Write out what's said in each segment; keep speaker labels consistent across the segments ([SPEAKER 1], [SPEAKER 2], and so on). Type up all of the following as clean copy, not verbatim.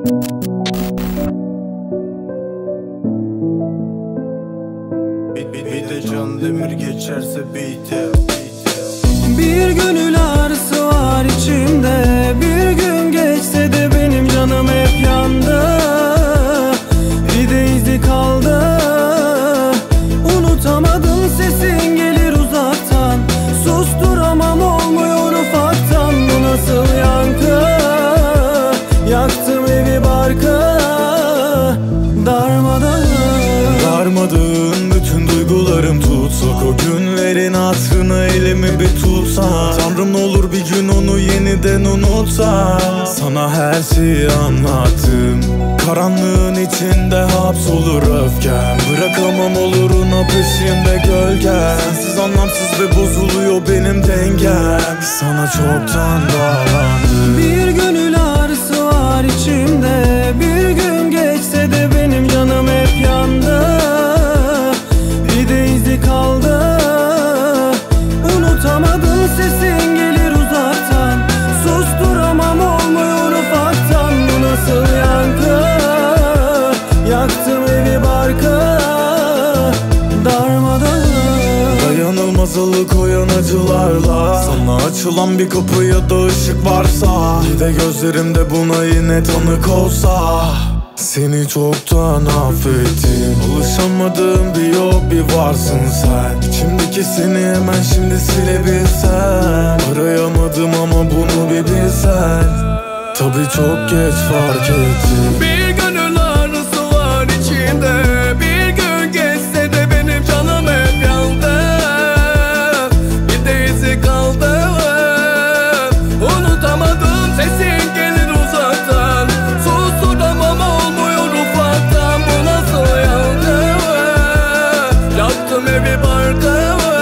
[SPEAKER 1] Bir de Can Demir geçerse beat'e.
[SPEAKER 2] Bir gönül ağrısı var içimde. Bir gün geçse de benim canım hep yandı. Bir de izi kaldı. Unutamadım, sesin gelir uzaktan. Susturamam, olmuyor ufaktan. Bu nasıl yankı? Yaktım evi barkı.
[SPEAKER 3] Darmadağın bütün duygularım tutsak, o günlerin hatırını elimi bir tutsa. Tanrım ne olur bir gün onu yeniden unutsa. Sana her şeyi anlattım. Karanlığın içinde hapsolur öfkem. Bırakamam olurun o peşimde gölge. Sensiz anlamsız ve bozuluyor benim dengem. Sana çoktan bağlandım.
[SPEAKER 2] Bir gönül ağrısı var içimde. Bir gün geçse de benim canım hep yandı. Bir de izi kaldı. Unutamadım, sesin gelir uzaktan. Susturamam, olmuyor ufaktan. Bu nasıl yankı? Yaktım evi barkı. Darmadağın.
[SPEAKER 3] Dayanılmaz alıkoyan acılarla. Sana açılan bir kapı ya da ışık varsa. Bir de gözlerimde buna yine tanık olsa. Seni çoktan affettim. Alışamadığım bir yok bir varsın sen. İçimdeki seni hemen şimdi silebilsem. Arayamadım ama bunu bir bilsen. Tabii çok geç fark ettim.
[SPEAKER 2] Bir gönül ağrısı var içimde. Bir gün geçse de benim canım hep yandı. Bir de izi kaldı. Unutamadım, sesin gelir uzaktan. Susturamam, olmuyor ufaktan. Bu nasıl yandı? Yaktım evi barkı.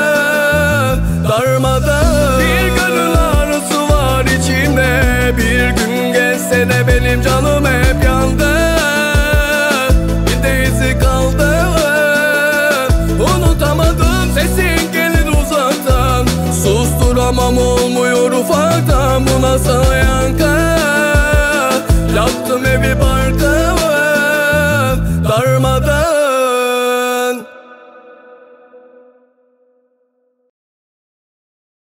[SPEAKER 2] Darmadan. Bir gönül ağrısı var içimde. Bir gün geçse de benim canım hep yandı. Bir de izi kaldı. Unutamadım, sesin gelir uzaktan. Susturamam, olmuyor ufaktan. Bu nasıl